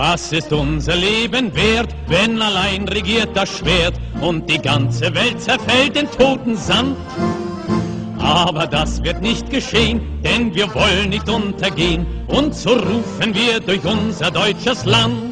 Was ist unser Leben wert, wenn allein regiert das Schwert und die ganze Welt zerfällt in toten Sand? Aber das wird nicht geschehen, denn wir wollen nicht untergehen, und so rufen wir durch unser deutsches Land.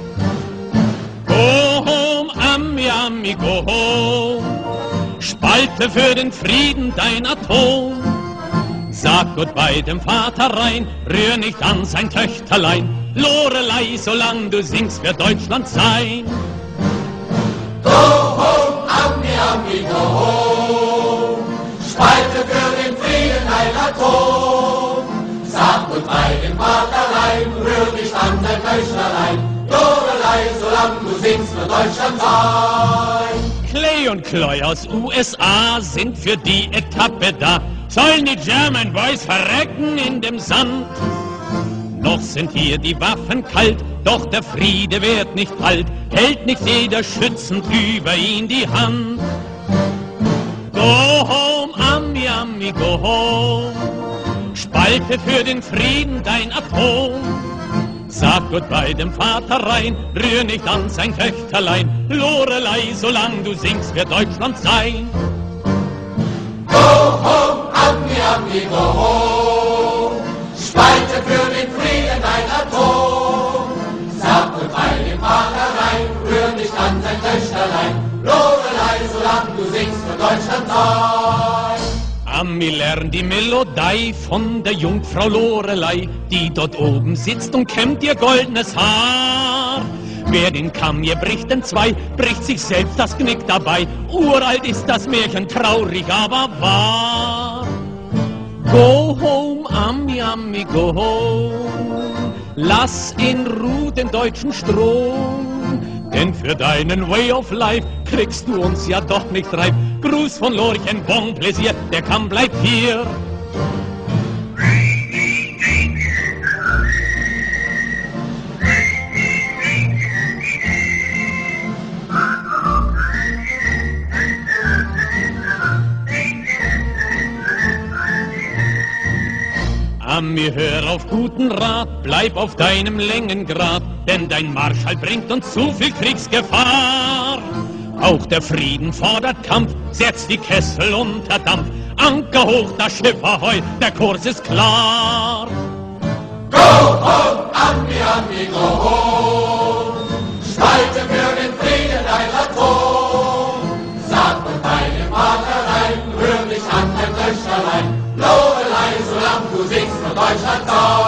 Go home, Ami, Ami, go home, spalte für den Frieden dein Atom. Sag Goodbye dem Vater rein, rühr nicht an sein Töchterlein. Lorelei, solang du singst, wird Deutschland sein. Go home, Ami, Ami, go home, spalte für den Frieden ein Atom. Sag Goodbye dem Vater rein, rühr nicht an sein Töchterlein. Lorelei, solang du singst, wird Deutschland sein. Clay und Cloy aus USA sind für die Etappe da. Sollen die German Boys verrecken in dem Sand? Noch sind hier die Waffen kalt, doch der Friede wird nicht alt, hält nicht jeder schützend über ihn die Hand. Go home, Ami, Ami, go home, spalte für den Frieden dein Atom. Sag Goodbye dem Vater rein, rühr nicht an sein Töchterlein. Lorelei, solang du singst, wird Deutschland sein. Go home, Ami, Ami, go home, spalte für den Frieden ein Atom. Sag Goodbye dem Vater rein, rühr nicht an sein Töchterlein. Lorelei, solang du singst, wird Deutschland sein. Ami, lern die Melodie von der Jungfrau Lorelei, die dort oben sitzt und kämmt ihr goldenes Haar. Wer den Kamm hier bricht in zwei, bricht sich selbst das Knick dabei. Uralt ist das Märchen, traurig, aber wahr. Go home, Ami, Ami, go home, lass in Ruhe den deutschen Strom. Denn für deinen Way of Life kriegst du uns ja doch nicht reif. Gruß von Lorchen, bon plaisir, der Kamm bleibt hier. Ami, hör auf guten Rat, bleib auf deinem Längengrad, denn dein Marschall bringt uns zu viel Kriegsgefahr. Auch der Frieden fordert Kampf, setzt die Kessel unter Dampf. Anker hoch, das Schiff ahoi, der Kurs ist klar. Go home, Ami, Ami, go home, spalte für den Frieden ein Atom. Sag Goodbye dem Vater rein, rühr nicht an dein Töchterlein. Lorelei, solang du singst, wird Deutschland sein.